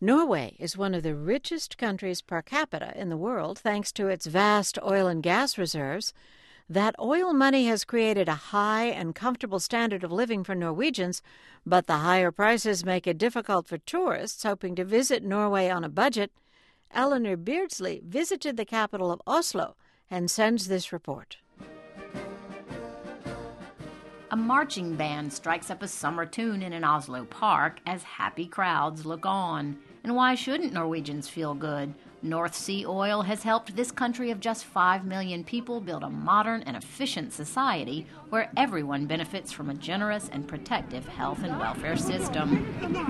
Norway is one of the richest countries per capita in the world thanks to its vast oil and gas reserves. That oil money has created a high and comfortable standard of living for Norwegians, but the higher prices make it difficult for tourists hoping to visit Norway on a budget. Eleanor Beardsley visited the capital of Oslo and sends this report. A marching band strikes up a summer tune in an Oslo park as happy crowds look on. And why shouldn't Norwegians feel good? North Sea oil has helped this country of just 5 million people build a modern and efficient society where everyone benefits from a generous and protective health and welfare system.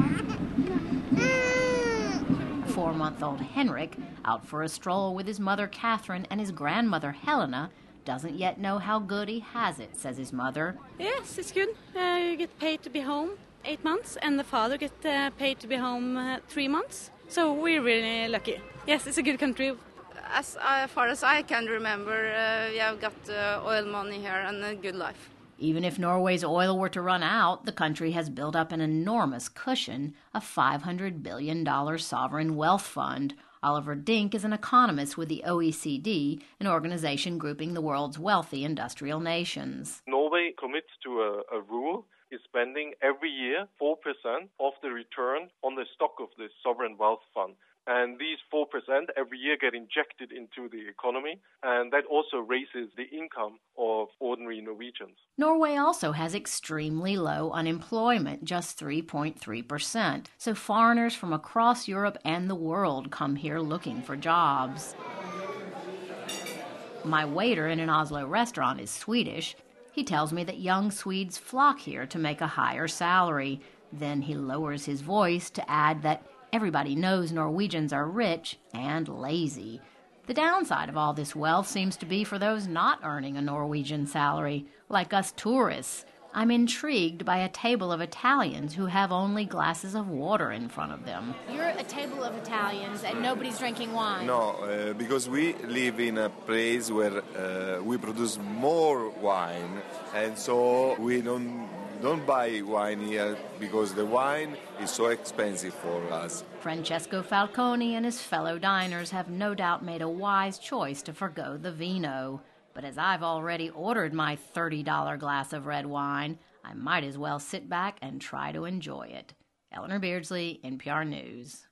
4-month-old Henrik, out for a stroll with his mother Catherine and his grandmother Helena, doesn't yet know how good he has it, says his mother. Yes, it's good. You get paid to be home 8 months, and the father gets paid to be home 3 months. So we're really lucky. Yes, it's a good country. As far as I can remember, I've got oil money here and a good life. Even if Norway's oil were to run out, the country has built up an enormous cushion, a $500 billion sovereign wealth fund. Oliver Dink is an economist with the OECD, an organization grouping the world's wealthy industrial nations. Norway commits to a rule is spending every year 4% of the return on the stock of the sovereign wealth fund. And these 4% every year get injected into the economy, and that also raises the income of ordinary Norwegians. Norway also has extremely low unemployment, just 3.3%. So foreigners from across Europe and the world come here looking for jobs. My waiter in an Oslo restaurant is Swedish. He tells me that young Swedes flock here to make a higher salary. Then he lowers his voice to add that everybody knows Norwegians are rich and lazy. The downside of all this wealth seems to be for those not earning a Norwegian salary, like us tourists. I'm intrigued by a table of Italians who have only glasses of water in front of them. You're a table of Italians and nobody's drinking wine. No, because we live in a place where we produce more wine, and so we don't buy wine here because the wine is so expensive for us. Francesco Falconi and his fellow diners have no doubt made a wise choice to forgo the vino. But as I've already ordered my $30 glass of red wine, I might as well sit back and try to enjoy it. Eleanor Beardsley, NPR News.